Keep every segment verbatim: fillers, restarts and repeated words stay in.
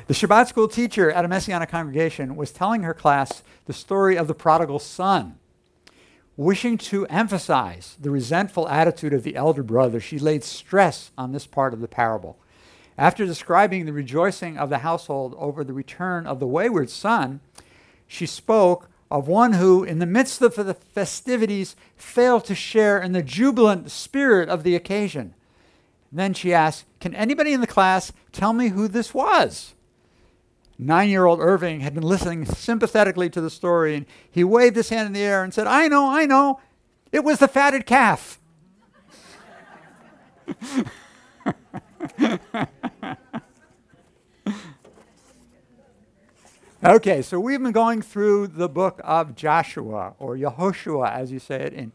The Shabbat school teacher at a Messianic congregation was telling her class the story of the prodigal son. Wishing to emphasize the resentful attitude of the elder brother, she laid stress on this part of the parable. After describing the rejoicing of the household over the return of the wayward son, she spoke of one who, in the midst of the festivities, failed to share in the jubilant spirit of the occasion. Then she asked, "Can anybody in the class tell me who this was?" Nine-year-old Irving had been listening sympathetically to the story, and he waved his hand in the air and said, "I know, I know. It was the fatted calf." Okay, so we've been going through the book of Joshua, or Yehoshua, as you say it in,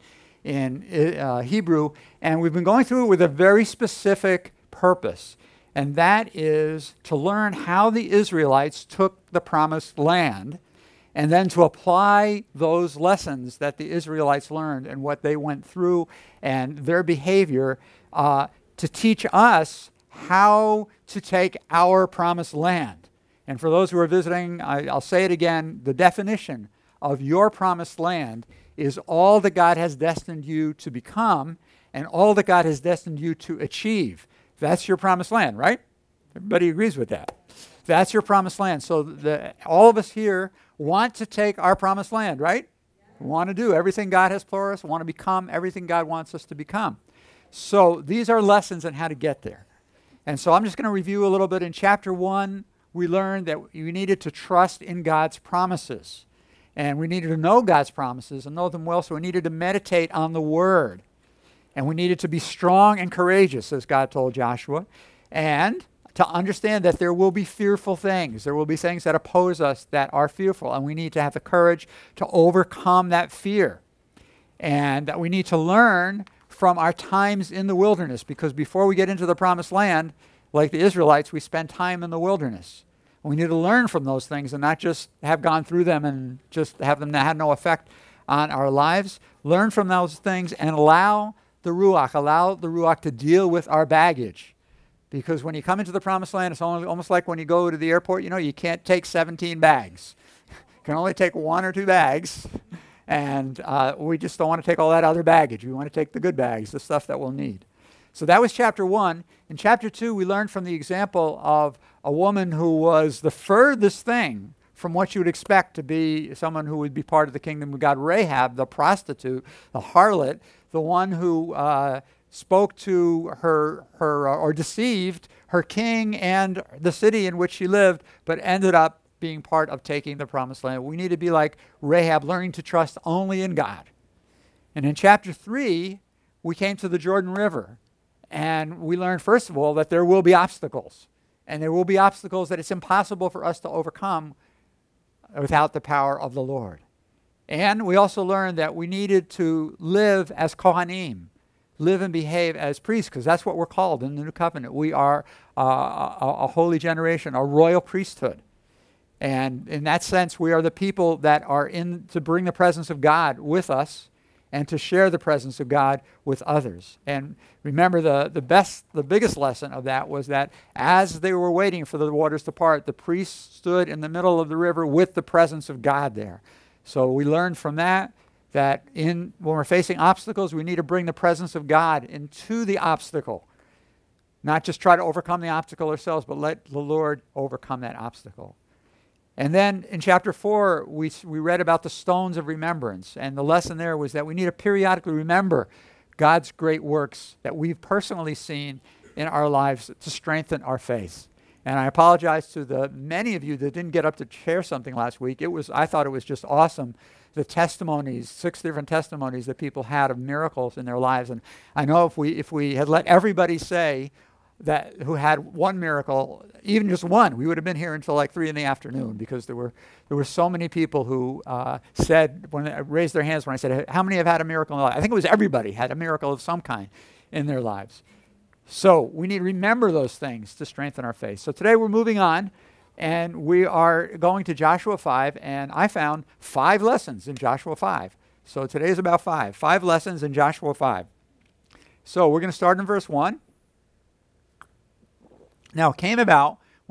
in uh, Hebrew, and we've been going through it with a very specific purpose, and that is to learn how the Israelites took the promised land, and then to apply those lessons that the Israelites learned and what they went through and their behavior uh, to teach us how to take our promised land. And for those who are visiting, I, I'll say it again, the definition of your promised land is all that God has destined you to become and all that God has destined you to achieve. That's your promised land, right? Everybody agrees with that. That's your promised land. So the, all of us here want to take our promised land, right? We want to do everything God has for us, want to become everything God wants us to become. So these are lessons on how to get there. And so I'm just going to review a little bit. In chapter one, we learned that we needed to trust in God's promises. And we needed to know God's promises and know them well, so we needed to meditate on the Word. And we needed to be strong and courageous, as God told Joshua. And to understand that there will be fearful things. There will be things that oppose us that are fearful. And we need to have the courage to overcome that fear. And that we need to learn from our times in the wilderness. Because before we get into the promised land, like the Israelites, we spend time in the wilderness. We need to learn from those things and not just have gone through them and just have them have no effect on our lives. Learn from those things and allow the Ruach, allow the Ruach to deal with our baggage. Because when you come into the promised land, it's only, almost like when you go to the airport, you know, you can't take seventeen bags. You can only take one or two bags. And uh, we just don't want to take all that other baggage. We want to take the good bags, the stuff that we'll need. So that was chapter one. In chapter two, we learned from the example of a woman who was the furthest thing from what you would expect to be someone who would be part of the kingdom of God. Rahab, the prostitute, the harlot, the one who uh, spoke to her, her uh, or deceived her king and the city in which she lived, but ended up being part of taking the promised land. We need to be like Rahab, learning to trust only in God. And in chapter three, we came to the Jordan River. And we learned, first of all, that there will be obstacles. And there will be obstacles that it's impossible for us to overcome without the power of the Lord. And we also learned that we needed to live as Kohanim, live and behave as priests, because that's what we're called in the New Covenant. We are uh, a, a holy generation, a royal priesthood. And in that sense, we are the people that are in to bring the presence of God with us and to share the presence of God with others. And remember, the, the best, the biggest lesson of that was that as they were waiting for the waters to part, the priests stood in the middle of the river with the presence of God there. So we learned from that that in when we're facing obstacles, we need to bring the presence of God into the obstacle. Not just try to overcome the obstacle ourselves, but let the Lord overcome that obstacle. And then in chapter four, we we read about the stones of remembrance. And the lesson there was that we need to periodically remember God's great works that we've personally seen in our lives to strengthen our faith. And I apologize to the many of you that didn't get up to share something last week. It was I thought it was just awesome, the testimonies, six different testimonies that people had of miracles in their lives. And I know if we if we had let everybody say that who had one miracle, even just one, we would have been here until like three in the afternoon, because there were there were so many people who uh, said, when they raised their hands when I said, how many have had a miracle in their life? I think it was everybody had a miracle of some kind in their lives. So we need to remember those things to strengthen our faith. So today we're moving on, and we are going to Joshua five, and I found five lessons in Joshua five. So today is about five. Five lessons in Joshua five. So we're going to start in verse one. Now it came about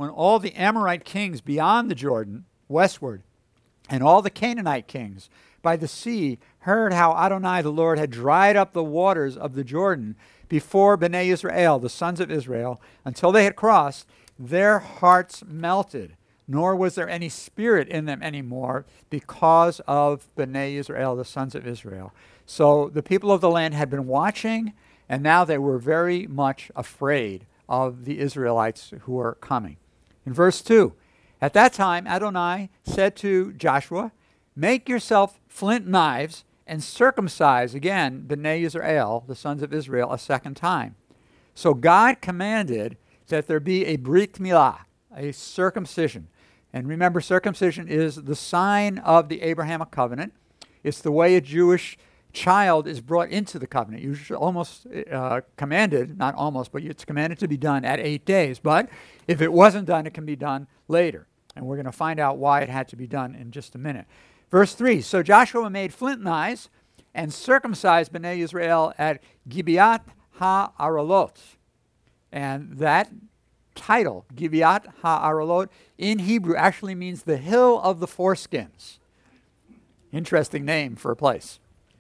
when all the Amorite kings beyond the Jordan, westward, and all the Canaanite kings by the sea heard how Adonai the Lord had dried up the waters of the Jordan before Bnei Israel, the sons of Israel, until they had crossed, their hearts melted, nor was there any spirit in them anymore because of Bnei Israel, the sons of Israel. So the people of the land had been watching, and now they were very much afraid of the Israelites who were coming. In verse two, at that time Adonai said to Joshua, make yourself flint knives and circumcise again Bnei Israel, the sons of Israel, a second time. So God commanded that there be a brit milah, a circumcision. And remember, circumcision is the sign of the Abrahamic covenant. It's the way a Jewish child is brought into the covenant. Usually almost uh, commanded, not almost, but it's commanded to be done at eight days. But if it wasn't done, it can be done later. And we're going to find out why it had to be done in just a minute. Verse three, so Joshua made flint knives and circumcised Bnei Israel at Gibeat ha-Aralot. And that title, Gibeat ha-Aralot, in Hebrew actually means the hill of the foreskins. Interesting name for a place.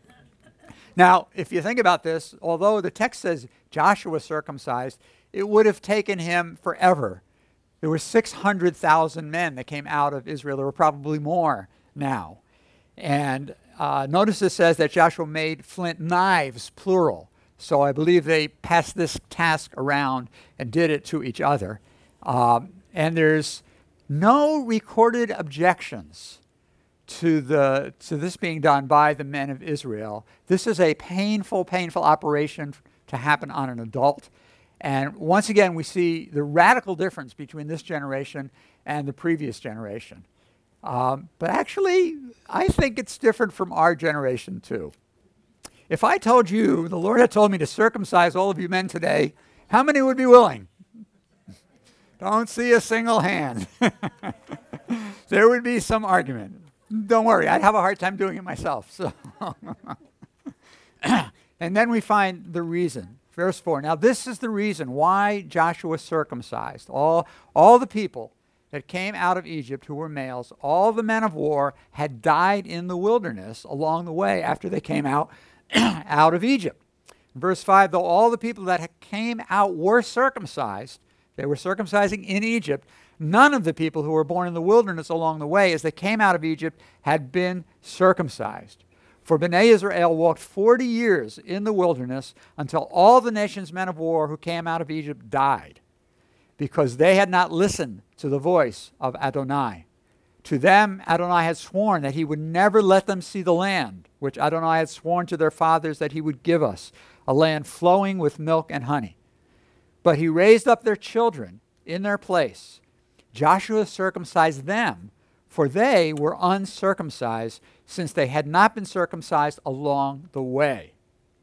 Now, if you think about this, although the text says Joshua circumcised, it would have taken him forever. There were six hundred thousand men that came out of Israel. There were probably more now. And uh, notice it says that Joshua made flint knives, plural. So I believe they passed this task around and did it to each other. Um, and there's no recorded objections to the to this being done by the men of Israel. This is a painful, painful operation to happen on an adult. And once again, we see the radical difference between this generation and the previous generation. Um, but actually, I think it's different from our generation too. If I told you, the Lord had told me to circumcise all of you men today, how many would be willing? Don't see a single hand. There would be some argument. Don't worry, I'd have a hard time doing it myself. So, and then we find the reason. Verse four. Now this is the reason why Joshua circumcised all, all the people that came out of Egypt who were males. All the men of war had died in the wilderness along the way after they came out, out of Egypt. Verse five, though all the people that came out were circumcised, they were circumcising in Egypt, none of the people who were born in the wilderness along the way as they came out of Egypt had been circumcised. For Bnei Israel walked forty years in the wilderness until all the nation's men of war who came out of Egypt died, because they had not listened to the voice of Adonai. To them, Adonai had sworn that he would never let them see the land, which Adonai had sworn to their fathers that he would give us, a land flowing with milk and honey. But he raised up their children in their place. Joshua circumcised them, for they were uncircumcised, since they had not been circumcised along the way.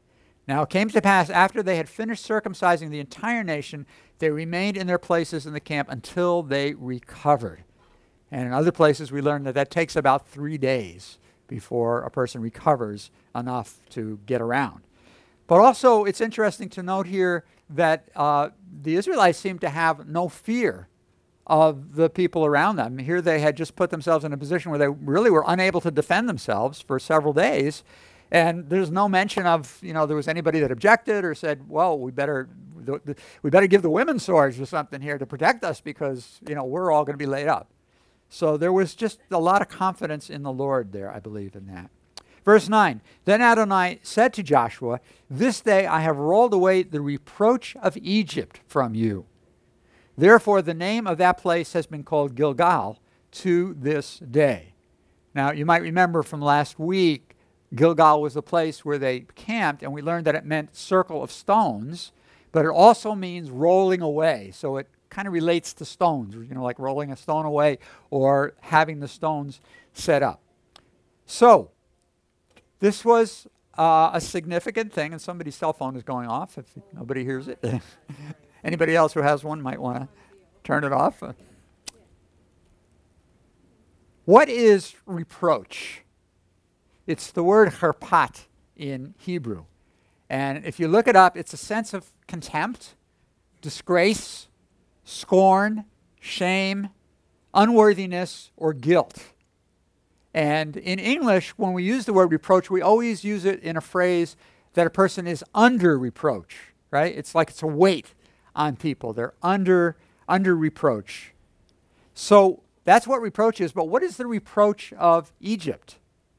Now it came to pass, after they had finished circumcising the entire nation, they remained in their places in the camp until they recovered. And in other places, we learn that that takes about three days before a person recovers enough to get around. But also, it's interesting to note here that uh, the Israelites seem to have no fear of the people around them. Here they had just put themselves in a position where they really were unable to defend themselves for several days. And there's no mention of, you know, there was anybody that objected or said, well, we better we better give the women swords or something here to protect us because, you know, we're all going to be laid up. So there was just a lot of confidence in the Lord there, I believe, in that. Verse nine, then Adonai said to Joshua, this day I have rolled away the reproach of Egypt from you. Therefore, the name of that place has been called Gilgal to this day. Now, you might remember from last week, Gilgal was the place where they camped, and we learned that it meant circle of stones, but it also means rolling away. So it kind of relates to stones, you know, like rolling a stone away or having the stones set up. So this was uh, a significant thing, and somebody's cell phone is going off if nobody hears it. Anybody else who has one might want to turn it off. What is reproach? It's the word herpat in Hebrew. And if you look it up, it's a sense of contempt, disgrace, scorn, shame, unworthiness, or guilt. And in English, when we use the word reproach, we always use it in a phrase that a person is under reproach, right? It's like it's a weight on people. They're under, under reproach. So that's what reproach is. But what is the reproach of Egypt?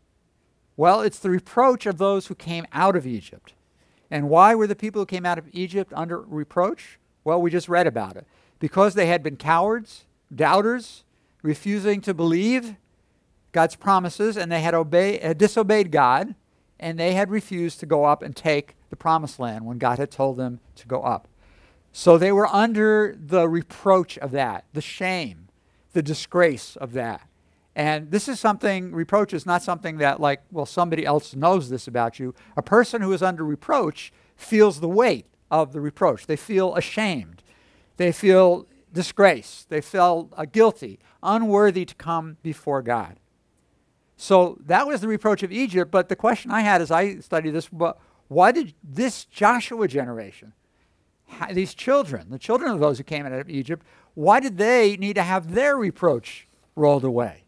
Well, it's the reproach of those who came out of Egypt. And why were the people who came out of Egypt under reproach? Well, we just read about it. Because they had been cowards, doubters, refusing to believe God's promises, and they had, obey, had disobeyed God, and they had refused to go up and take the promised land when God had told them to go up. So they were under the reproach of that, the shame, the disgrace of that. And this is something, reproach is not something that like, well, somebody else knows this about you. A person who is under reproach feels the weight of the reproach. They feel ashamed. They feel disgraced. They feel uh, guilty, unworthy to come before God. So that was the reproach of Egypt. But the question I had as I studied this, but why did this Joshua generation, these children, the children of those who came out of Egypt, why did they need to have their reproach rolled away?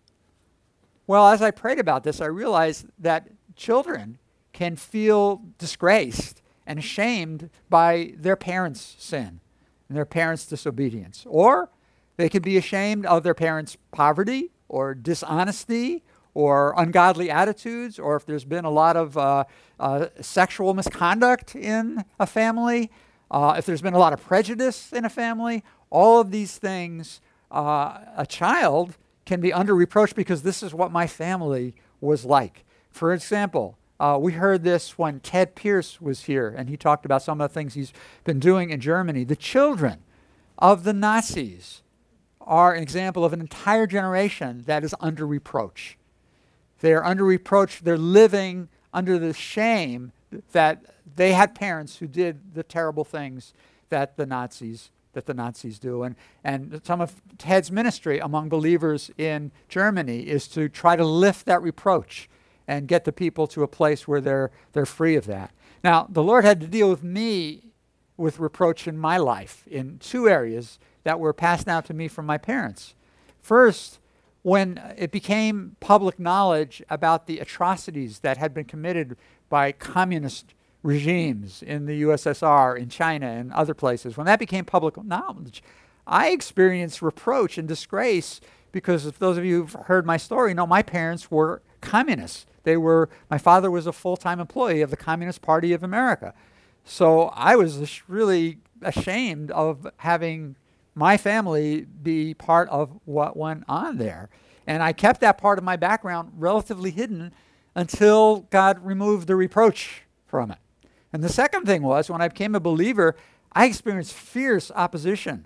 Well, as I prayed about this, I realized that children can feel disgraced and ashamed by their parents' sin and their parents' disobedience. Or they could be ashamed of their parents' poverty or dishonesty or ungodly attitudes, or if there's been a lot of uh, uh, sexual misconduct in a family, uh, if there's been a lot of prejudice in a family, all of these things, uh, a child can be under reproach because this is what my family was like. For example, uh, we heard this when Ted Pierce was here, and he talked about some of the things he's been doing in Germany. The children of the Nazis are an example of an entire generation that is under reproach. They are under reproach. They're living under the shame that they had parents who did the terrible things that the Nazis that the Nazis do. And, and some of Ted's ministry among believers in Germany is to try to lift that reproach and get the people to a place where they're, they're free of that. Now, the Lord had to deal with me with reproach in my life in two areas that were passed down to me from my parents. First, when it became public knowledge about the atrocities that had been committed by communist regimes in the U S S R, in China, and other places, when that became public knowledge, I experienced reproach and disgrace because if those of you who've heard my story know my parents were communists. They were, my father was a full-time employee of the Communist Party of America. So I was really ashamed of having my family be part of what went on there. And I kept that part of my background relatively hidden until God removed the reproach from it. And the second thing was, when I became a believer, I experienced fierce opposition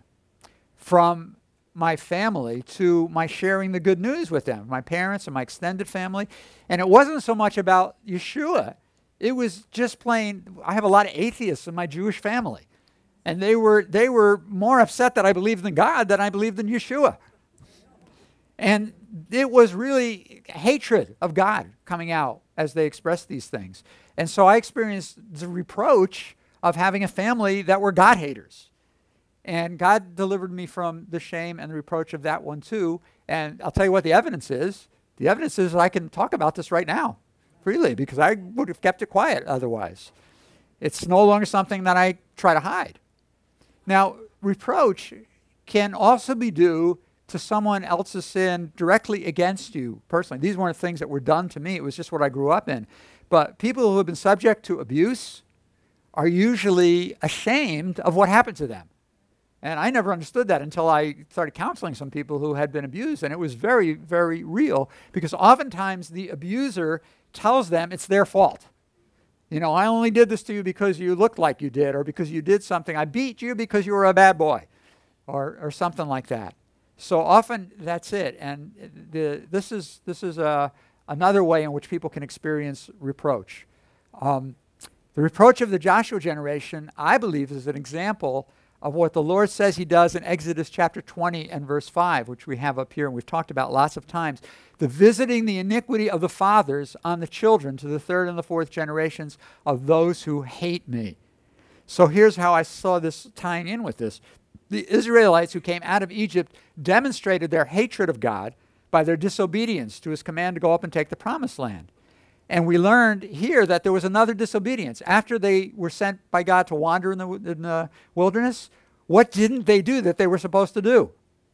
from my family to my sharing the good news with them, my parents and my extended family. And it wasn't so much about Yeshua. It was just plain, I have a lot of atheists in my Jewish family. And they were they were more upset that I believed in God than I believed in Yeshua. And it was really hatred of God coming out as they expressed these things. And so I experienced the reproach of having a family that were God haters. And God delivered me from the shame and the reproach of that one too. And I'll tell you what the evidence is. The evidence is that I can talk about this right now freely because I would have kept it quiet otherwise. It's no longer something that I try to hide. Now, reproach can also be due to someone else's sin directly against you personally. These weren't things that were done to me. It was just what I grew up in. But people who have been subject to abuse are usually ashamed of what happened to them. And I never understood that until I started counseling some people who had been abused. And it was very, very real because oftentimes the abuser tells them it's their fault. You know, I only did this to you because you looked like you did or because you did something. I beat you because you were a bad boy or, or something like that. So often that's it. And the, this is, this is a, another way in which people can experience reproach. Um, the reproach of the Joshua generation, I believe, is an example of what the Lord says he does in Exodus chapter twenty and verse five, which we have up here and we've talked about lots of times. The visiting the iniquity of the fathers on the children to the third and the fourth generations of those who hate me. So here's how I saw this tying in with this. The Israelites who came out of Egypt demonstrated their hatred of God by their disobedience to his command to go up and take the promised land. And we learned here that there was another disobedience. After they were sent by God to wander in the, in the wilderness, what didn't they do that they were supposed to do?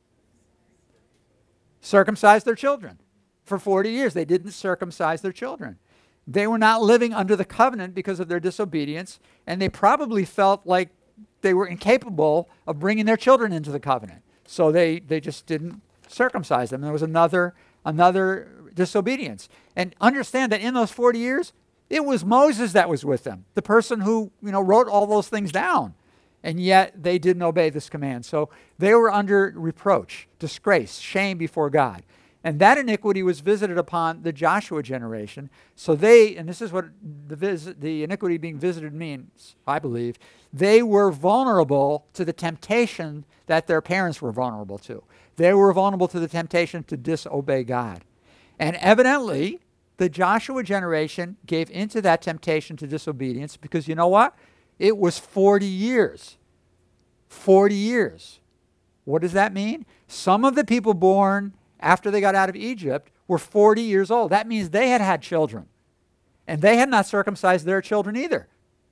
Circumcise their children. For forty years, they didn't circumcise their children. They were not living under the covenant because of their disobedience, and they probably felt like they were incapable of bringing their children into the covenant. So they, they just didn't circumcise them. There was another, another disobedience. And understand that in those forty years, it was Moses that was with them, the person who, you know, wrote all those things down. And yet they didn't obey this command. So they were under reproach, disgrace, shame before God. And that iniquity was visited upon the Joshua generation. So they, and this is what the, vis- the iniquity being visited means, I believe, they were vulnerable to the temptation that their parents were vulnerable to. They were vulnerable to the temptation to disobey God. And evidently, the Joshua generation gave into that temptation to disobedience because you know what? It was forty years. forty years. What does that mean? Some of the people born after they got out of Egypt were forty years old. That means they had had children. And they had not circumcised their children either.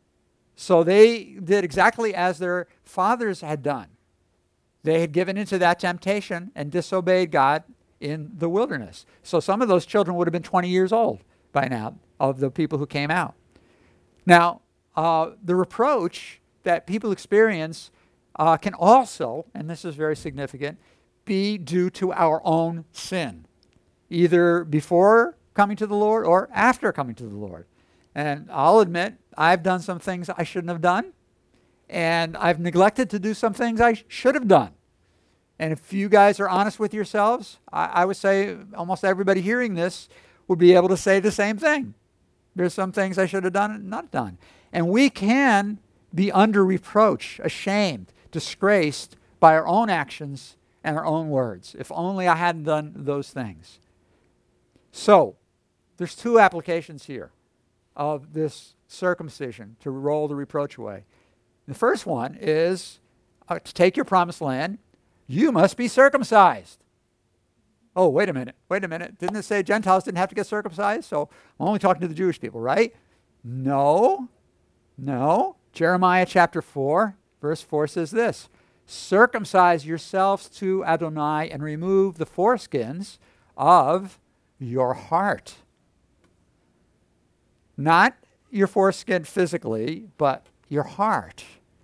So they did exactly as their fathers had done. They had given into that temptation and disobeyed God in the wilderness. So some of those children would have been twenty years old by now of the people who came out. Now, uh, the reproach that people experience uh, can also, and this is very significant, be due to our own sin, either before coming to the Lord or after coming to the Lord. And I'll admit, I've done some things I shouldn't have done, and I've neglected to do some things I should have done. And if you guys are honest with yourselves, I, I would say almost everybody hearing this would be able to say the same thing. There's some things I should have done and not done. And we can be under reproach, ashamed, disgraced by our own actions and our own words. If only I hadn't done those things. So, there's two applications here of this circumcision to roll the reproach away. The first one is uh, to take your promised land, you must be circumcised. Oh, wait a minute, wait a minute. Didn't it say Gentiles didn't have to get circumcised? So I'm only talking to the Jewish people, right? No, no. Jeremiah chapter four, verse four says this, circumcise yourselves to Adonai and remove the foreskins of your heart. Not your foreskin physically, but your heart.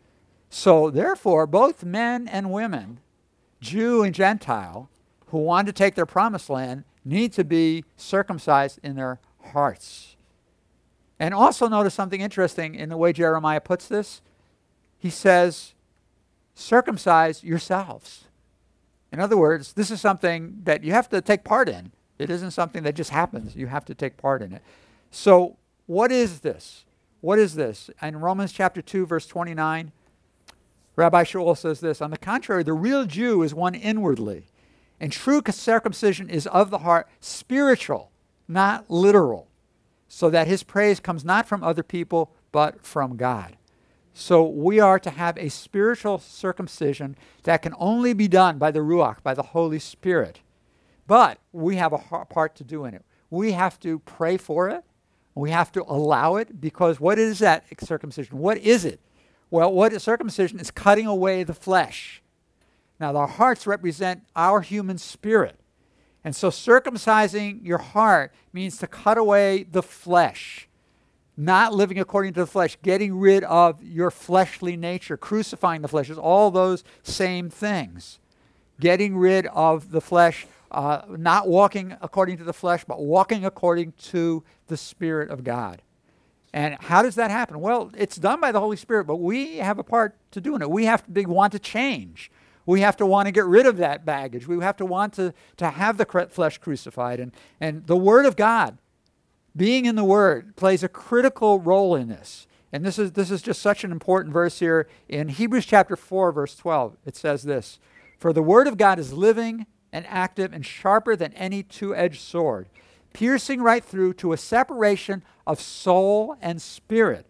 So therefore, both men and women, Jew and Gentile, who want to take their promised land need to be circumcised in their hearts. And also notice something interesting in the way Jeremiah puts this. He says, circumcise yourselves. In other words, this is something that you have to take part in. It isn't something that just happens. You have to take part in it. So what is this? What is this? In Romans chapter two, verse twenty-nine, Rabbi Shaul says this, on the contrary, the real Jew is one inwardly, and true circumcision is of the heart, spiritual, not literal, so that his praise comes not from other people, but from God. So we are to have a spiritual circumcision that can only be done by the Ruach, by the Holy Spirit. But we have a part to do in it. We have to pray for it. We have to allow it, because what is that circumcision? What is it? Well, what is circumcision? Is cutting away the flesh. Now, the hearts represent our human spirit. And so circumcising your heart means to cut away the flesh, not living according to the flesh, getting rid of your fleshly nature, crucifying the flesh, is all those same things. Getting rid of the flesh, uh, not walking according to the flesh, but walking according to the Spirit of God. And how does that happen? Well, it's done by the Holy Spirit, but we have a part to do in it. We have to be, want to change. We have to want to get rid of that baggage. We have to want to, to have the flesh crucified. And, and the Word of God, being in the Word, plays a critical role in this. And this is, this is just such an important verse here. In Hebrews chapter four, verse twelve, it says this, for the Word of God is living and active and sharper than any two-edged sword, piercing right through to a separation of soul and spirit,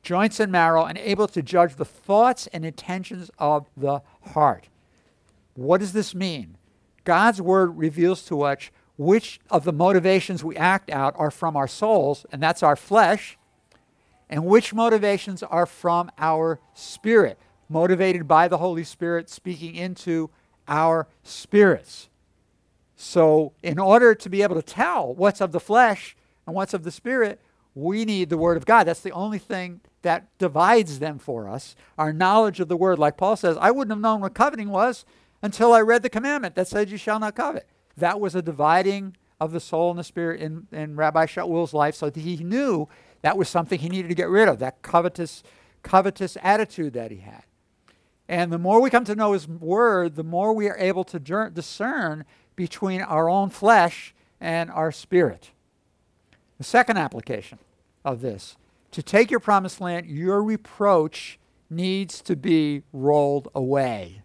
joints and marrow, and able to judge the thoughts and intentions of the heart. What does this mean? God's word reveals to us which of the motivations we act out are from our souls, and that's our flesh, and which motivations are from our spirit, motivated by the Holy Spirit speaking into our spirits. So in order to be able to tell what's of the flesh and what's of the spirit, we need the word of God. That's the only thing that divides them for us, our knowledge of the word. Like Paul says, I wouldn't have known what coveting was until I read the commandment that said you shall not covet. That was a dividing of the soul and the spirit in, in Rabbi Shaul's life, so that he knew that was something he needed to get rid of, that covetous, covetous attitude that he had. And the more we come to know his word, the more we are able to discern between our own flesh and our spirit. The second application of this, to take your promised land, your reproach needs to be rolled away.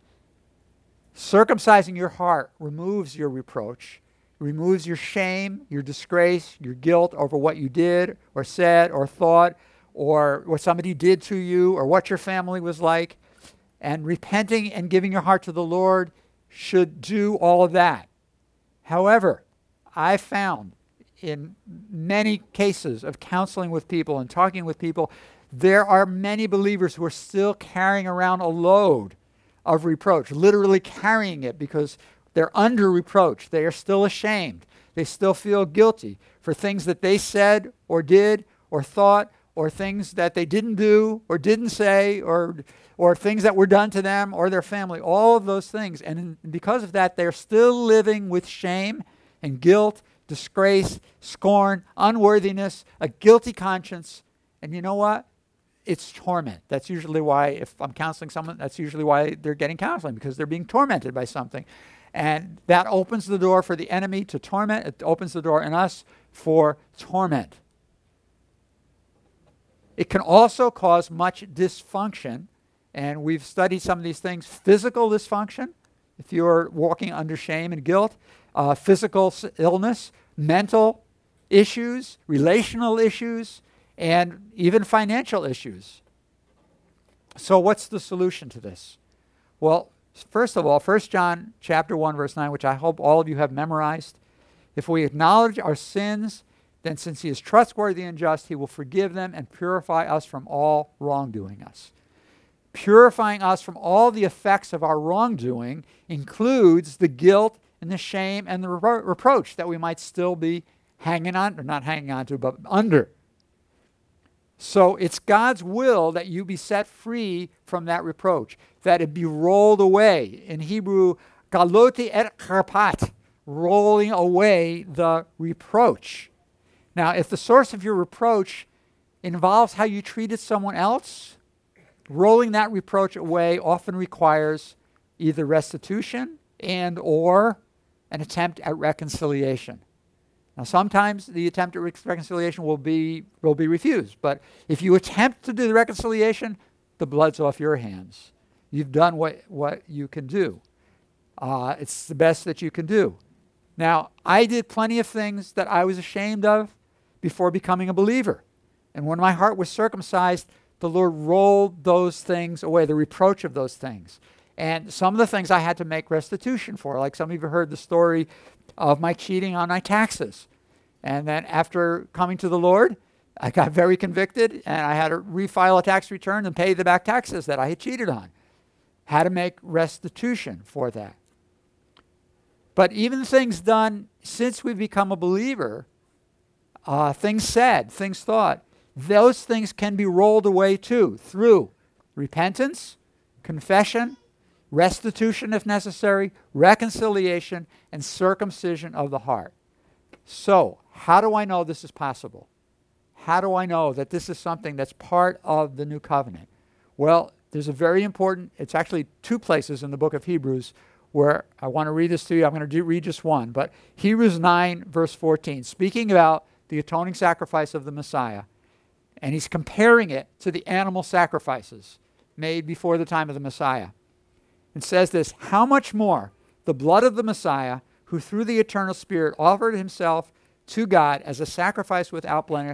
Circumcising your heart removes your reproach, removes your shame, your disgrace, your guilt over what you did or said or thought or what somebody did to you or what your family was like. And repenting and giving your heart to the Lord should do all of that. However, I found in many cases of counseling with people and talking with people, there are many believers who are still carrying around a load of reproach, literally carrying it because they're under reproach. They are still ashamed. They still feel guilty for things that they said or did or thought, or things that they didn't do or didn't say, or or things that were done to them or their family, all of those things. And because of that, they're still living with shame and guilt, disgrace, scorn, unworthiness, a guilty conscience. And you know what? It's torment. That's usually why, if I'm counseling someone, that's usually why they're getting counseling, because they're being tormented by something. And that opens the door for the enemy to torment. It opens the door in us for torment. It can also cause much dysfunction, and we've studied some of these things. Physical dysfunction, if you're walking under shame and guilt, uh, physical illness, mental issues, relational issues, and even financial issues. So what's the solution to this? Well, first of all, First John chapter one, verse nine, which I hope all of you have memorized. If we acknowledge our sins, then since he is trustworthy and just, he will forgive them and purify us from all wrongdoing us. Purifying us from all the effects of our wrongdoing includes the guilt and the shame and the repro- reproach that we might still be hanging on, or not hanging on to, but under. So it's God's will that you be set free from that reproach, that it be rolled away. In Hebrew, galoti et karpat, rolling away the reproach. Now, if the source of your reproach involves how you treated someone else, rolling that reproach away often requires either restitution and or an attempt at reconciliation. Now, sometimes the attempt at reconciliation will be will be refused, but if you attempt to do the reconciliation, the blood's off your hands. You've done what, what you can do. Uh, it's the best that you can do. Now, I did plenty of things that I was ashamed of before becoming a believer. And when my heart was circumcised, the Lord rolled those things away, the reproach of those things. And some of the things I had to make restitution for, like some of you have heard the story of my cheating on my taxes. And then after coming to the Lord, I got very convicted, and I had to refile a tax return and pay the back taxes that I had cheated on. Had to make restitution for that. But even things done since we've become a believer, uh, things said, things thought, those things can be rolled away too through repentance, confession, restitution if necessary, reconciliation, and circumcision of the heart. So, how do I know this is possible? How do I know that this is something that's part of the new covenant? Well, there's a very important, it's actually two places in the book of Hebrews where I want to read this to you. I'm going to do, read just one. But Hebrews nine, verse fourteen, speaking about the atoning sacrifice of the Messiah, and he's comparing it to the animal sacrifices made before the time of the Messiah. It says this, how much more the blood of the Messiah, who through the eternal Spirit offered himself to God as a sacrifice without blemish,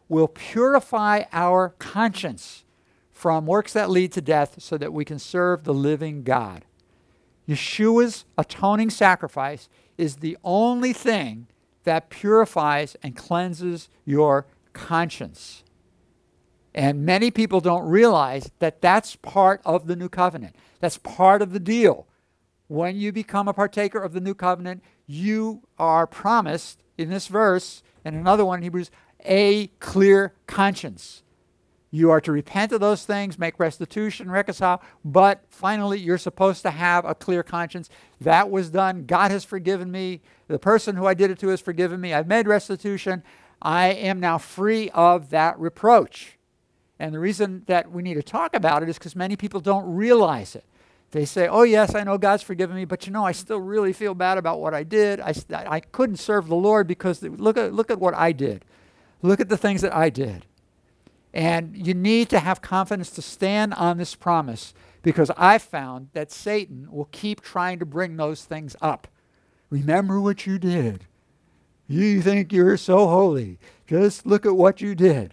will purify our conscience from works that lead to death so that we can serve the living God. Yeshua's atoning sacrifice is the only thing that purifies and cleanses your conscience. And many people don't realize that that's part of the new covenant. That's part of the deal. When you become a partaker of the new covenant, you are promised, in this verse, and another one in Hebrews, a clear conscience. You are to repent of those things, make restitution, reconcile, but finally you're supposed to have a clear conscience. That was done. God has forgiven me. The person who I did it to has forgiven me. I've made restitution. I am now free of that reproach. And the reason that we need to talk about it is because many people don't realize it. They say, oh yes, I know God's forgiven me, but you know, I still really feel bad about what I did. I, I couldn't serve the Lord because look at, look at what I did. Look at the things that I did. And you need to have confidence to stand on this promise, because I've found that Satan will keep trying to bring those things up. Remember what you did. You think you're so holy. Just look at what you did.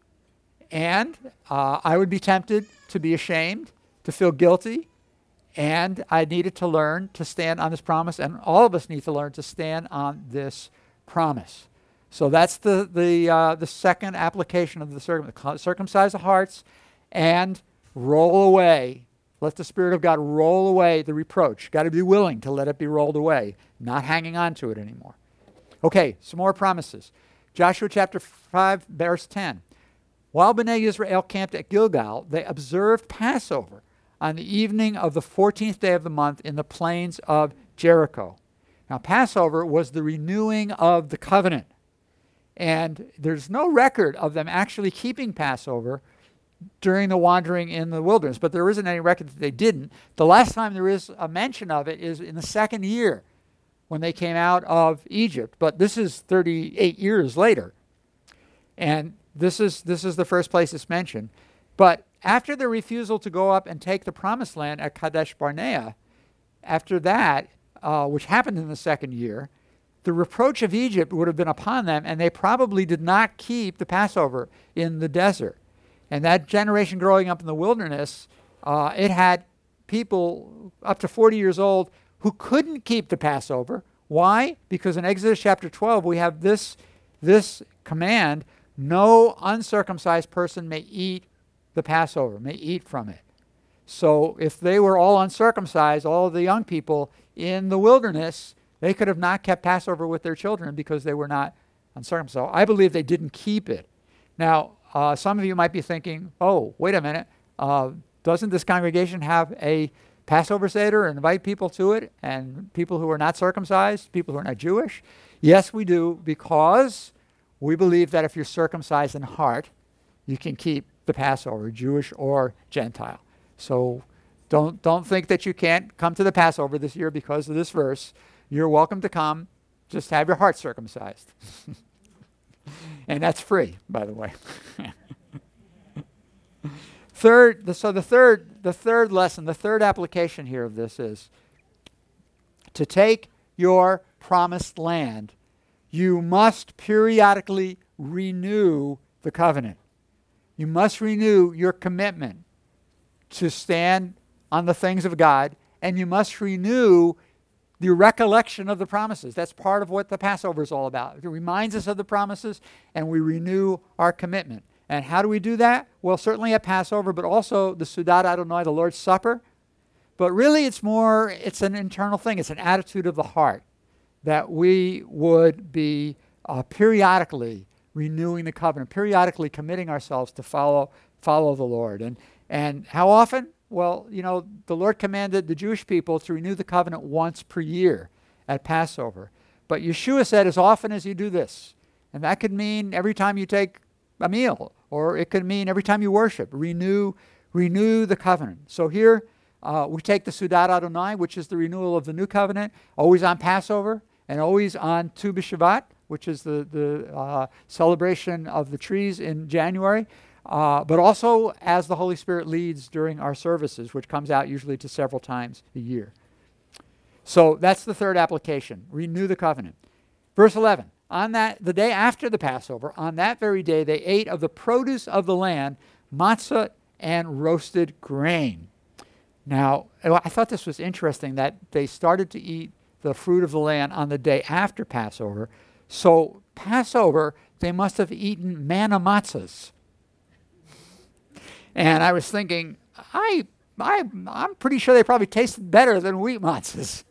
And uh, I would be tempted to be ashamed, to feel guilty, and I needed to learn to stand on this promise, and all of us need to learn to stand on this promise. So that's the the uh, the second application of the circum- circumcise the hearts and roll away. Let the Spirit of God roll away the reproach. Got to be willing to let it be rolled away, not hanging on to it anymore. Okay, some more promises. Joshua chapter five, verse ten. While Bnei Israel camped at Gilgal, they observed Passover on the evening of the fourteenth day of the month in the plains of Jericho. Now, Passover was the renewing of the covenant. And there's no record of them actually keeping Passover during the wandering in the wilderness, but there isn't any record that they didn't. The last time there is a mention of it is in the second year when they came out of Egypt, but this is thirty-eight years later. And this is this is the first place it's mentioned. But after the refusal to go up and take the promised land at Kadesh Barnea, after that, uh, which happened in the second year, the reproach of Egypt would have been upon them, and they probably did not keep the Passover in the desert. And that generation growing up in the wilderness, uh, it had people up to forty years old who couldn't keep the Passover. Why? Because in Exodus chapter twelve, we have this, this command, no uncircumcised person may eat the Passover, may eat from it. So if they were all uncircumcised, all of the young people in the wilderness, they could have not kept Passover with their children because they were not uncircumcised. So I believe they didn't keep it. Now, uh, some of you might be thinking, oh, wait a minute. Uh, doesn't this congregation have a Passover Seder and invite people to it, and people who are not circumcised, people who are not Jewish? Yes, we do, because we believe that if you're circumcised in heart, you can keep the Passover, Jewish or Gentile. So don't, don't think that you can't come to the Passover this year because of this verse. You're welcome to come. Just have your heart circumcised. And that's free, by the way. Third, the, so the third, the third lesson, the third application here of this is to take your promised land, you must periodically renew the covenant. You must renew your commitment to stand on the things of God, and you must renew the recollection of the promises. That's part of what the Passover is all about. It reminds us of the promises, and we renew our commitment. And how do we do that? Well, certainly at Passover, but also the Sudat Adonai, the Lord's Supper. But really it's more, it's an internal thing. It's an attitude of the heart that we would be uh, periodically renewing the covenant, periodically committing ourselves to follow follow the Lord. And and how often? Well, you know, the Lord commanded the Jewish people to renew the covenant once per year at Passover. But Yeshua said, as often as you do this. And that could mean every time you take a meal, or it could mean every time you worship. Renew, renew the covenant. So here uh, we take the Sudat Adonai, which is the renewal of the new covenant, always on Passover, and always on Tu B'Shavat, which is the, the uh, celebration of the trees in January. Uh, but also as the Holy Spirit leads during our services, which comes out usually to several times a year. So that's the third application. Renew the covenant. Verse eleven. on that, the day after the Passover, on that very day, they ate of the produce of the land, matzah and roasted grain. Now, I thought this was interesting that they started to eat the fruit of the land on the day after Passover. So Passover, they must have eaten manna matzahs. And I was thinking, I, I, I'm pretty sure they probably tasted better than wheat matzahs.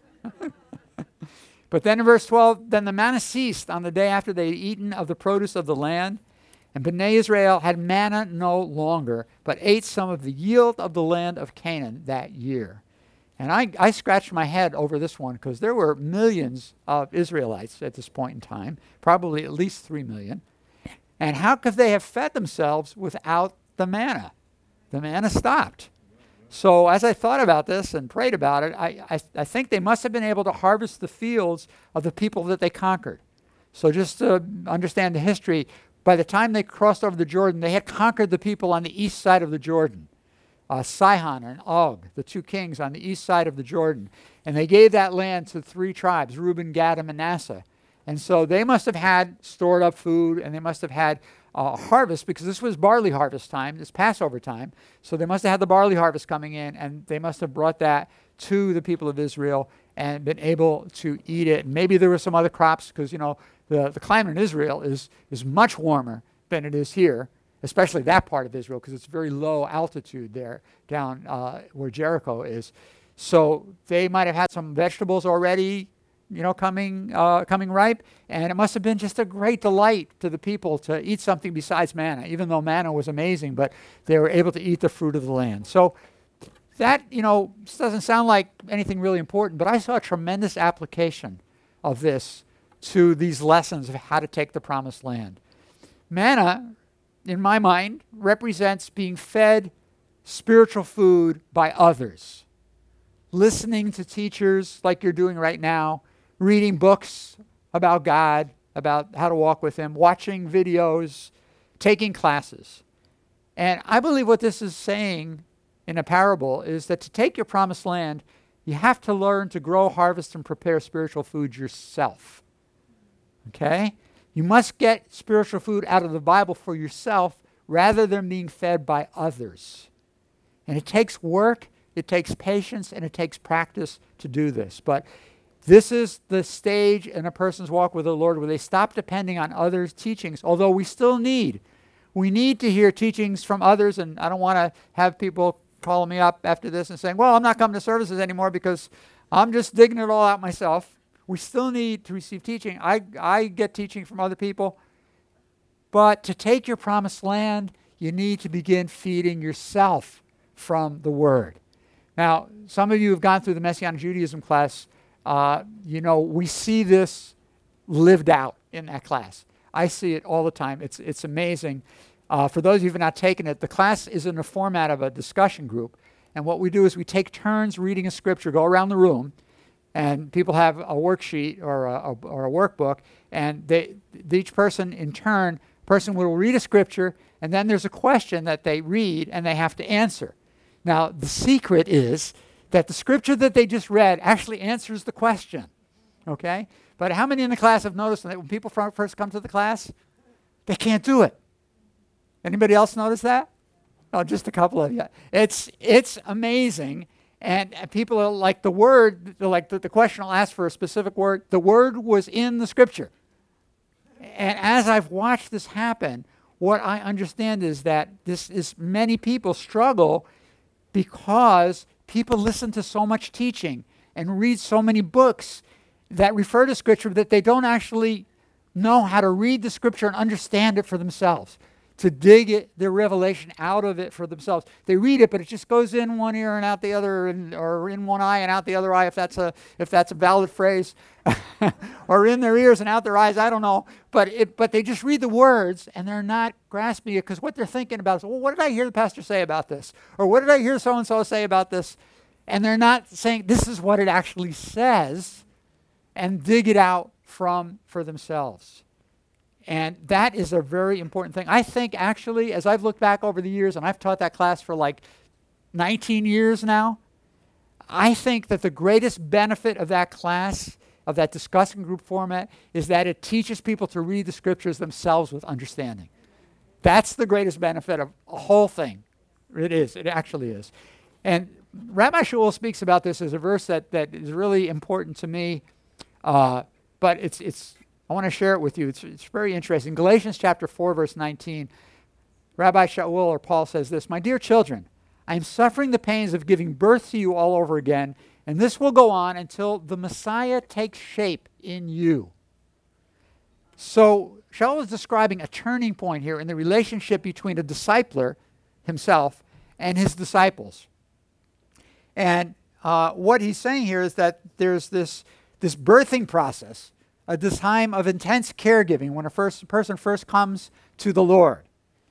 But then in verse twelve, then the manna ceased on the day after they had eaten of the produce of the land. And Bnei Israel had manna no longer, but ate some of the yield of the land of Canaan that year. And I, I scratched my head over this one because there were millions of Israelites at this point in time, probably at least three million. And how could they have fed themselves without the manna? The manna stopped. So as I thought about this and prayed about it, I, I, I think they must have been able to harvest the fields of the people that they conquered. So just to understand the history, by the time they crossed over the Jordan, they had conquered the people on the east side of the Jordan. Uh, Sihon and Og, the two kings on the east side of the Jordan. And they gave that land to three tribes, Reuben, Gad, and Manasseh. And so they must have had stored up food, and they must have had uh, harvest, because this was barley harvest time, this Passover time. So they must have had the barley harvest coming in, and they must have brought that to the people of Israel and been able to eat it. And maybe there were some other crops, because, you know, the, the climate in Israel is, is much warmer than it is here, especially that part of Israel, because it's very low altitude there down uh, where Jericho is. So they might have had some vegetables already, you know, coming uh, coming ripe, and it must have been just a great delight to the people to eat something besides manna, even though manna was amazing, but they were able to eat the fruit of the land. So that, you know, doesn't sound like anything really important, but I saw a tremendous application of this to these lessons of how to take the promised land. Manna, in my mind, represents being fed spiritual food by others. Listening to teachers like you're doing right now, reading books about God, about how to walk with Him, watching videos, taking classes. And I believe what this is saying in a parable is that to take your promised land, you have to learn to grow, harvest, and prepare spiritual food yourself. Okay? You must get spiritual food out of the Bible for yourself rather than being fed by others. And it takes work, it takes patience, and it takes practice to do this. But this is the stage in a person's walk with the Lord where they stop depending on others' teachings, although we still need. We need to hear teachings from others, and I don't want to have people calling me up after this and saying, well, I'm not coming to services anymore because I'm just digging it all out myself. We still need to receive teaching. I, I get teaching from other people. But to take your promised land, you need to begin feeding yourself from the Word. Now, some of you have gone through the Messianic Judaism class. Uh, you know, we see this lived out in that class. I see it all the time. It's, it's amazing. Uh, for those of you who have not taken it, the class is in the format of a discussion group. And what we do is we take turns reading a scripture, go around the room, and people have a worksheet or a, a, or a workbook, and they, each person in turn, person will read a scripture, and then there's a question that they read and they have to answer. Now, the secret is that the scripture that they just read actually answers the question, okay? But how many in the class have noticed that when people first come to the class, they can't do it? Anybody else notice that? Oh, just a couple of you. It's, it's amazing. And people are like the word, like the, the question will ask for a specific word. The word was in the scripture. And as I've watched this happen, what I understand is that this is many people struggle because people listen to so much teaching and read so many books that refer to scripture that they don't actually know how to read the scripture and understand it for themselves, to dig it, their revelation out of it for themselves. They read it, but it just goes in one ear and out the other, and, or in one eye and out the other eye, if that's a if that's a valid phrase, or in their ears and out their eyes. I don't know, but it but they just read the words and they're not grasping it because what they're thinking about is, well, what did I hear the pastor say about this, or what did I hear so and so say about this, and they're not saying this is what it actually says, and dig it out from for themselves. And that is a very important thing. I think actually, as I've looked back over the years, and I've taught that class for like nineteen years now, I think that the greatest benefit of that class, of that discussion group format is that it teaches people to read the scriptures themselves with understanding. That's the greatest benefit of the whole thing. It is. It actually is. And Rabbi Shaul speaks about this as a verse that, that is really important to me, uh, but it's it's. I want to share it with you. It's, it's very interesting. Galatians chapter four, verse nineteen, Rabbi Shaul or Paul says this, "My dear children, I am suffering the pains of giving birth to you all over again, and this will go on until the Messiah takes shape in you." So Shaul is describing a turning point here in the relationship between a discipler himself and his disciples. And uh, what he's saying here is that there's this, this birthing process, a time of intense caregiving when a first, person first comes to the Lord.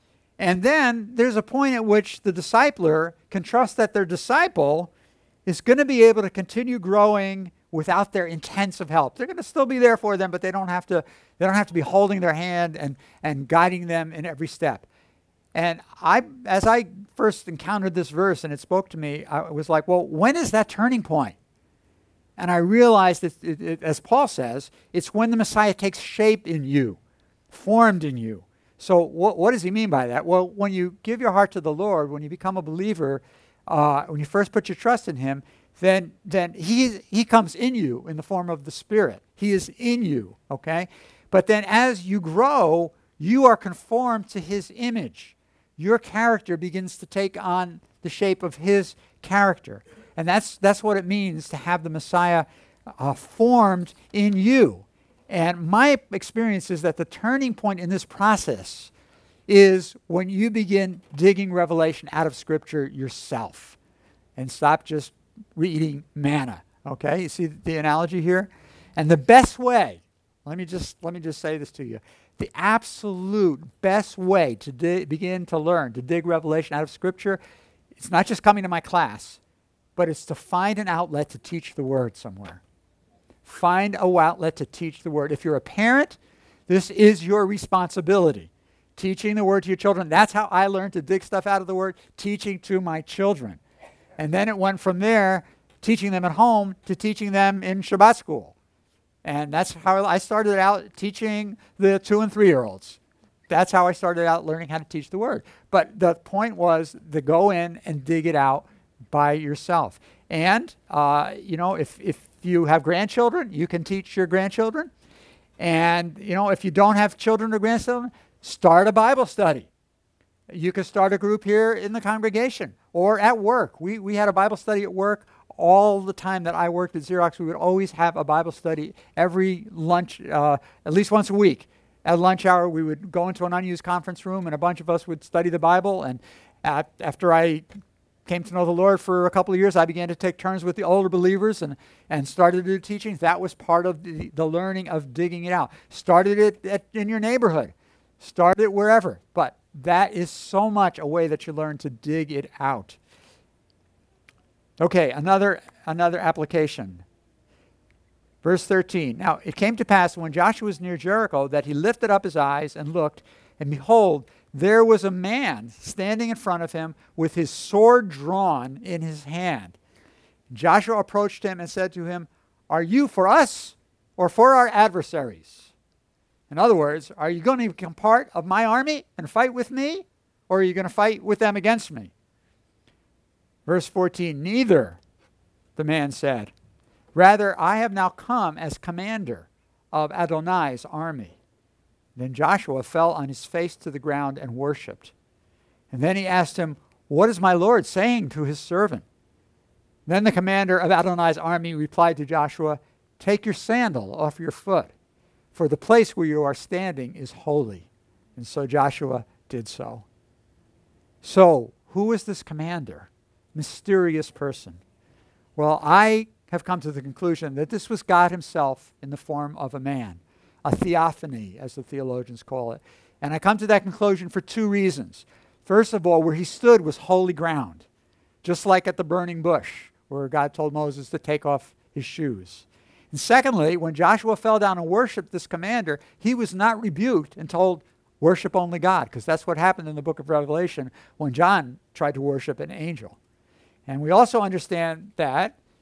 And then there's a point at which the discipler can trust that their disciple is going to be able to continue growing without their intensive help. They're going to still be there for them, but they don't have to, they don't have to be holding their hand and, and guiding them in every step. And I, as I first encountered this verse and it spoke to me, I was like, well, when is that turning point? And I realized that, it, it, as Paul says, it's when the Messiah takes shape in you, formed in you. So what, what does he mean by that? Well, when you give your heart to the Lord, when you become a believer, uh, when you first put your trust in him, then then he he comes in you in the form of the Spirit. He is in you, okay? But then as you grow, you are conformed to his image. Your character begins to take on the shape of his character. And that's that's what it means to have the Messiah uh, formed in you. And my experience is that the turning point in this process is when you begin digging revelation out of Scripture yourself and stop just reading manna. Okay, you see the analogy here? And the best way, let me just let me just say this to you. The absolute best way to di- begin to learn, to dig revelation out of Scripture, it's not just coming to my class, but it's to find an outlet to teach the Word somewhere. Find a outlet to teach the Word. If you're a parent, this is your responsibility. Teaching the Word to your children. That's how I learned to dig stuff out of the Word, teaching to my children. And then it went from there, teaching them at home, to teaching them in Shabbat school. And that's how I started out teaching the two and three-year-olds. That's how I started out learning how to teach the Word. But the point was to go in and dig it out by yourself. And, uh, you know, if, if you have grandchildren, you can teach your grandchildren. And, you know, if you don't have children or grandchildren, start a Bible study. You can start a group here in the congregation or at work. We, we had a Bible study at work all the time that I worked at Xerox. We would always have a Bible study every lunch, uh, at least once a week. At lunch hour, we would go into an unused conference room and a bunch of us would study the Bible. And at, after I came to know the Lord for a couple of years, I began to take turns with the older believers and, and started to do teachings. That was part of the, the learning of digging it out. Started it at, in your neighborhood. Started it wherever. But that is so much a way that you learn to dig it out. Okay, another, another application. Verse thirteen. Now, it came to pass when Joshua was near Jericho that he lifted up his eyes and looked, and behold, there was a man standing in front of him with his sword drawn in his hand. Joshua approached him and said to him, "Are you for us or for our adversaries?" In other words, are you going to become part of my army and fight with me, or are you going to fight with them against me? Verse fourteen, "Neither," the man said. "Rather, I have now come as commander of Adonai's army." Then Joshua fell on his face to the ground and worshipped. And then he asked him, "What is my Lord saying to his servant?" Then the commander of Adonai's army replied to Joshua, "Take your sandal off your foot, for the place where you are standing is holy." And so Joshua did so. So, who is this commander? Mysterious person. Well, I have come to the conclusion that this was God himself in the form of a man. A theophany, as the theologians call it. And I come to that conclusion for two reasons. First of all, where he stood was holy ground, just like at the burning bush, where God told Moses to take off his shoes. And secondly, when Joshua fell down and worshiped this commander, he was not rebuked and told, worship only God, because that's what happened in the book of Revelation when John tried to worship an angel. And we also understand that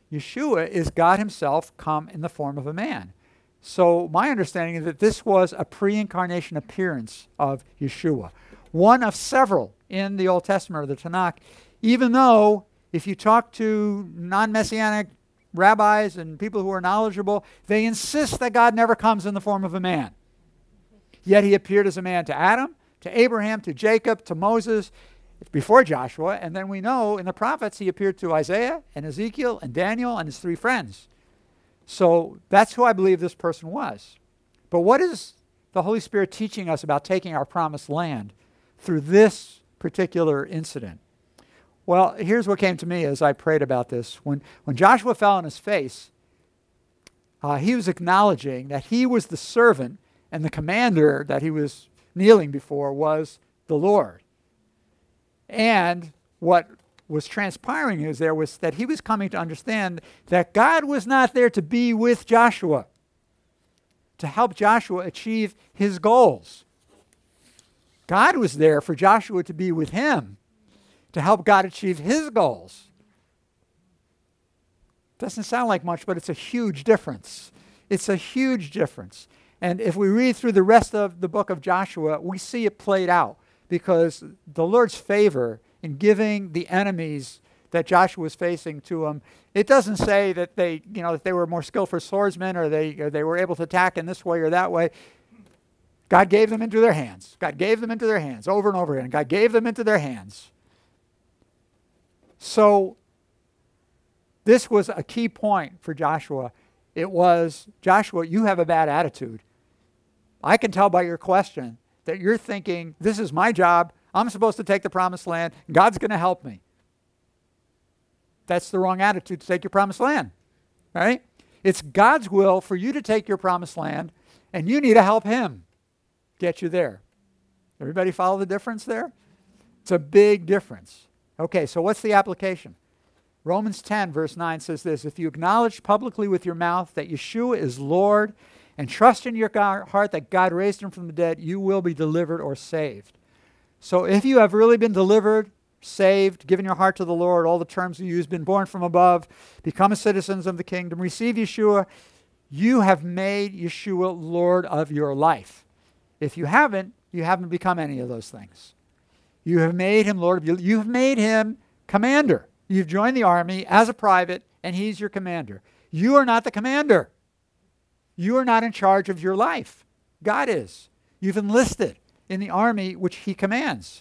Yeshua is God himself come in the form of a man. So my understanding is that this was a pre-incarnation appearance of Yeshua, one of several in the Old Testament or the Tanakh, even though if you talk to non-Messianic rabbis and people who are knowledgeable, they insist that God never comes in the form of a man. Yet he appeared as a man to Adam, to Abraham, to Jacob, to Moses, before Joshua, and then we know in the prophets he appeared to Isaiah and Ezekiel and Daniel and his three friends. So that's who I believe this person was. But what is the Holy Spirit teaching us about taking our promised land through this particular incident? Well, here's what came to me as I prayed about this. When, when Joshua fell on his face, uh, he was acknowledging that he was the servant and the commander that he was kneeling before was the Lord. And what was transpiring is there was that he was coming to understand that God was not there to be with Joshua, to help Joshua achieve his goals. God was there for Joshua to be with him, to help God achieve his goals. Doesn't sound like much, but it's a huge difference. It's a huge difference. And if we read through the rest of the book of Joshua, we see it played out, because the Lord's favor in giving the enemies that Joshua was facing to him, it doesn't say that they, you know, that they were more skillful swordsmen or they, or they were able to attack in this way or that way. God gave them into their hands. God gave them into their hands over and over again. God gave them into their hands. So this was a key point for Joshua. It was, Joshua, you have a bad attitude. I can tell by your question that you're thinking, this is my job. I'm supposed to take the promised land. God's going to help me. That's the wrong attitude to take your promised land, right? It's God's will for you to take your promised land, and you need to help him get you there. Everybody follow the difference there? It's a big difference. Okay, so what's the application? Romans ten, verse nine says this: if you acknowledge publicly with your mouth that Yeshua is Lord and trust in your heart that God raised him from the dead, you will be delivered or saved. So if you have really been delivered, saved, given your heart to the Lord, all the terms you use, been born from above, become a citizens of the kingdom, receive Yeshua, you have made Yeshua Lord of your life. If you haven't, you haven't become any of those things. You have made him Lord of you. You have made him commander. You've joined the army as a private, and he's your commander. You are not the commander. You are not in charge of your life. God is. You've enlisted in the army which he commands.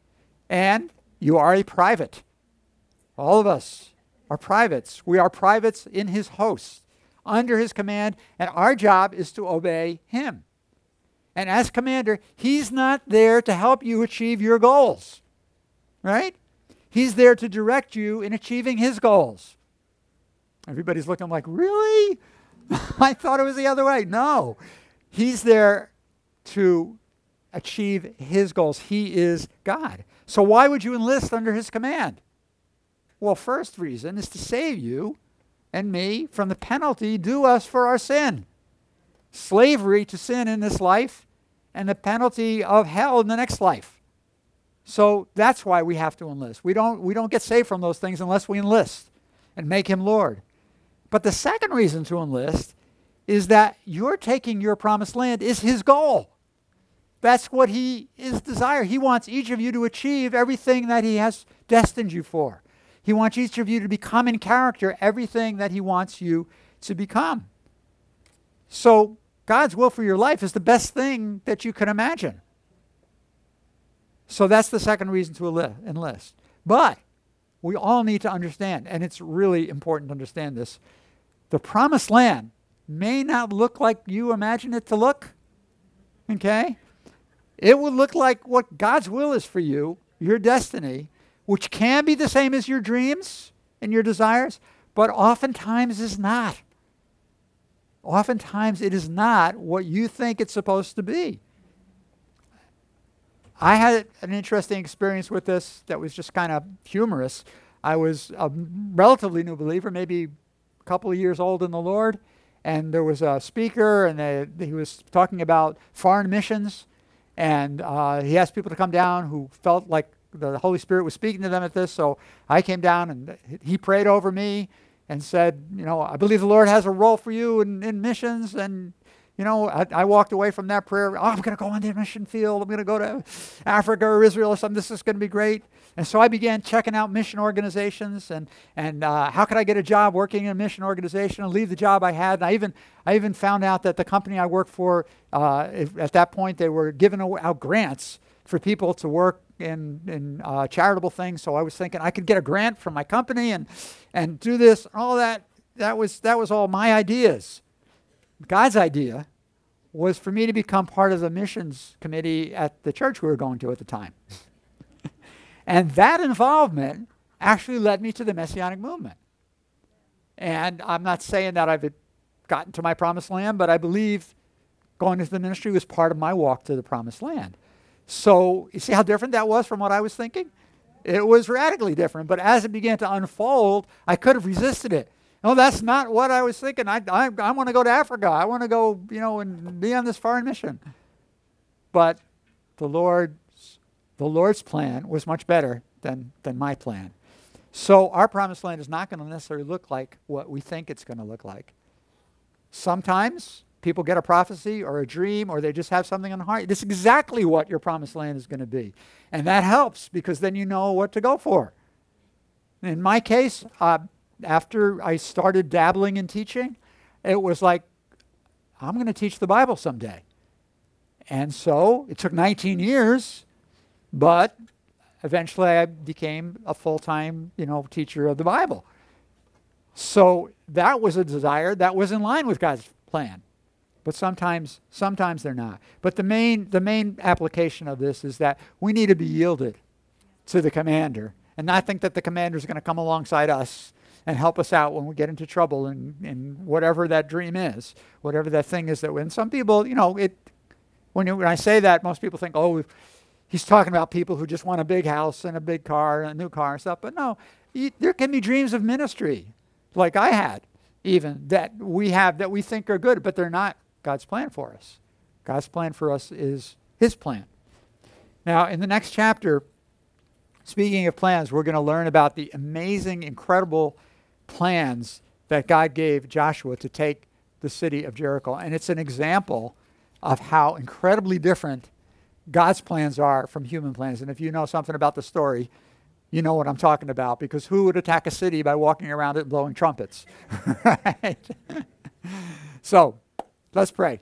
And you are a private. All of us are privates. We are privates in his host, under his command, and our job is to obey him. And as commander, he's not there to help you achieve your goals, right? He's there to direct you in achieving his goals. Everybody's looking like, really? I thought it was the other way. No. He's there to achieve his goals. He is God. So why would you enlist under his command? Well, first reason is to save you and me from the penalty due us for our sin. Slavery to sin in this life and the penalty of hell in the next life. So that's why we have to enlist. We don't, we don't get saved from those things unless we enlist and make him Lord. But the second reason to enlist is that you're taking your promised land is his goal. That's what he is desire. He wants each of you to achieve everything that he has destined you for. He wants each of you to become in character everything that he wants you to become. So God's will for your life is the best thing that you can imagine. So that's the second reason to enlist. But we all need to understand, and it's really important to understand this, the promised land may not look like you imagine it to look. Okay? It will look like what God's will is for you, your destiny, which can be the same as your dreams and your desires, but oftentimes is not. Oftentimes it is not what you think it's supposed to be. I had an interesting experience with this that was just kind of humorous. I was a relatively new believer, maybe a couple of years old in the Lord, and there was a speaker, and they, he was talking about foreign missions, and uh, he asked people to come down who felt like the Holy Spirit was speaking to them at this, so I came down, and he prayed over me, and said, you know, I believe the Lord has a role for you in, in missions. And, you know, I, I walked away from that prayer. Oh, I'm going to go on the mission field. I'm going to go to Africa or Israel or something. This is going to be great. And so I began checking out mission organizations and, and uh, how could I get a job working in a mission organization and leave the job I had. And I even, I even found out that the company I worked for, uh, if, at that point, they were giving out grants for people to work in, in uh, charitable things. So I was thinking I could get a grant from my company and, and do this and all that. That was, that was all my ideas. God's idea was for me to become part of the missions committee at the church we were going to at the time. And that involvement actually led me to the Messianic movement. And I'm not saying that I've gotten to my promised land, but I believe going into the ministry was part of my walk to the promised land. So you see how different that was from what I was thinking? It was radically different. But as it began to unfold, I could have resisted it. No, that's not what I was thinking. I, I, I want to go to Africa. I want to go, you know, and be on this foreign mission. But the Lord The Lord's plan was much better than, than my plan. So our promised land is not going to necessarily look like what we think it's going to look like. Sometimes people get a prophecy or a dream or they just have something on the heart. It's exactly what your promised land is going to be. And that helps because then you know what to go for. In my case, uh, after I started dabbling in teaching, it was like, I'm going to teach the Bible someday. And so it took nineteen years. But eventually I became a full-time, you know, teacher of the Bible. So that was a desire that was in line with God's plan. But sometimes, sometimes they're not. But the main, the main application of this is that we need to be yielded to the commander and not think that the commander is going to come alongside us and help us out when we get into trouble and, and whatever that dream is, whatever that thing is that when some people, you know, it, when, you, when I say that, most people think, oh, he's talking about people who just want a big house and a big car and a new car and stuff. But no, you, there can be dreams of ministry, like I had, even, that we have that we think are good, but they're not God's plan for us. God's plan for us is his plan. Now, in the next chapter, speaking of plans, we're going to learn about the amazing, incredible plans that God gave Joshua to take the city of Jericho. And it's an example of how incredibly different God's plans are from human plans. And if you know something about the story, you know what I'm talking about, because who would attack a city by walking around it and blowing trumpets? Right? So, let's pray.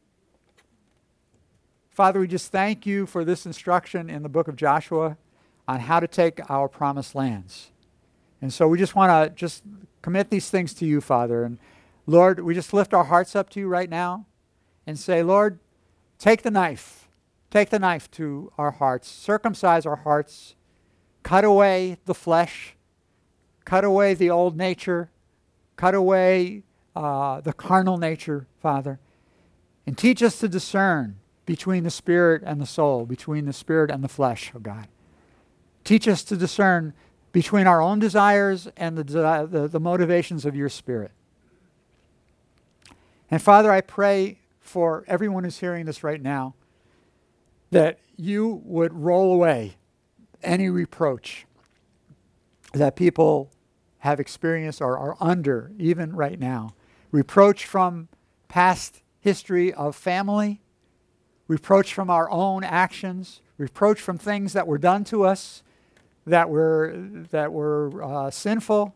Father, we just thank you for this instruction in the book of Joshua on how to take our promised lands. And so we just want to just commit these things to you, Father. And Lord, we just lift our hearts up to you right now and say, Lord, take the knife. Take the knife to our hearts, circumcise our hearts, cut away the flesh, cut away the old nature, cut away uh, the carnal nature, Father, and teach us to discern between the spirit and the soul, between the spirit and the flesh, oh God. Teach us to discern between our own desires and the, the, the motivations of your Spirit. And Father, I pray for everyone who's hearing this right now, that you would roll away any reproach that people have experienced or are under, even right now. Reproach from past history of family, reproach from our own actions, reproach from things that were done to us that were, that were uh, sinful,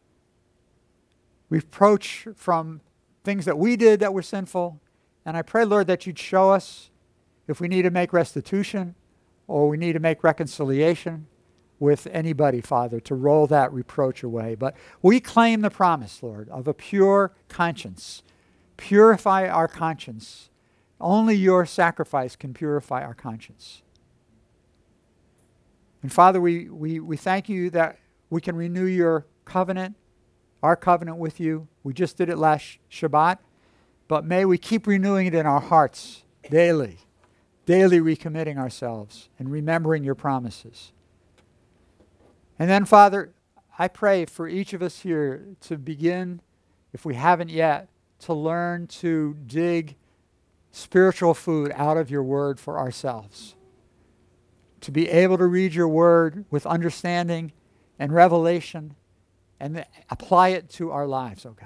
reproach from things that we did that were sinful. And I pray, Lord, that you'd show us if we need to make restitution or we need to make reconciliation with anybody, Father, to roll that reproach away. But we claim the promise, Lord, of a pure conscience. Purify our conscience. Only your sacrifice can purify our conscience. And Father, we, we, we thank you that we can renew your covenant, our covenant with you. We just did it last Shabbat, but may we keep renewing it in our hearts daily. Daily recommitting ourselves and remembering your promises. And then, Father, I pray for each of us here to begin, if we haven't yet, to learn to dig spiritual food out of your word for ourselves. To be able to read your word with understanding and revelation and th- apply it to our lives, oh God.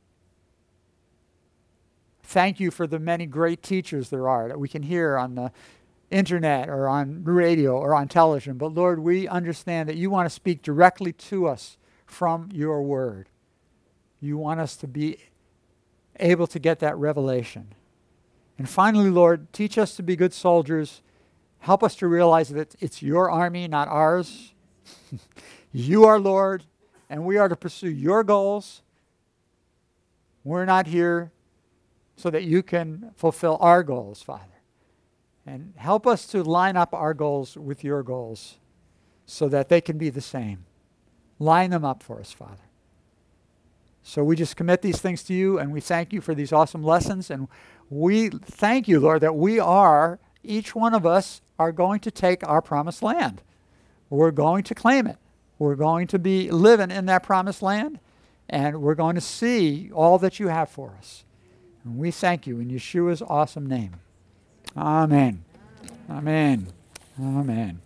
Thank you for the many great teachers there are that we can hear on the internet or on radio or on television. But Lord, we understand that you want to speak directly to us from your word. You want us to be able to get that revelation. And finally, Lord, teach us to be good soldiers. Help us to realize that it's your army, not ours. You are Lord, and we are to pursue your goals. We're not here so that you can fulfill our goals, Father. And help us to line up our goals with your goals so that they can be the same. Line them up for us, Father. So we just commit these things to you, and we thank you for these awesome lessons. And we thank you, Lord, that we are, each one of us, are going to take our promised land. We're going to claim it. We're going to be living in that promised land, and we're going to see all that you have for us. And we thank you in Yeshua's awesome name. Amen. Amen. Amen.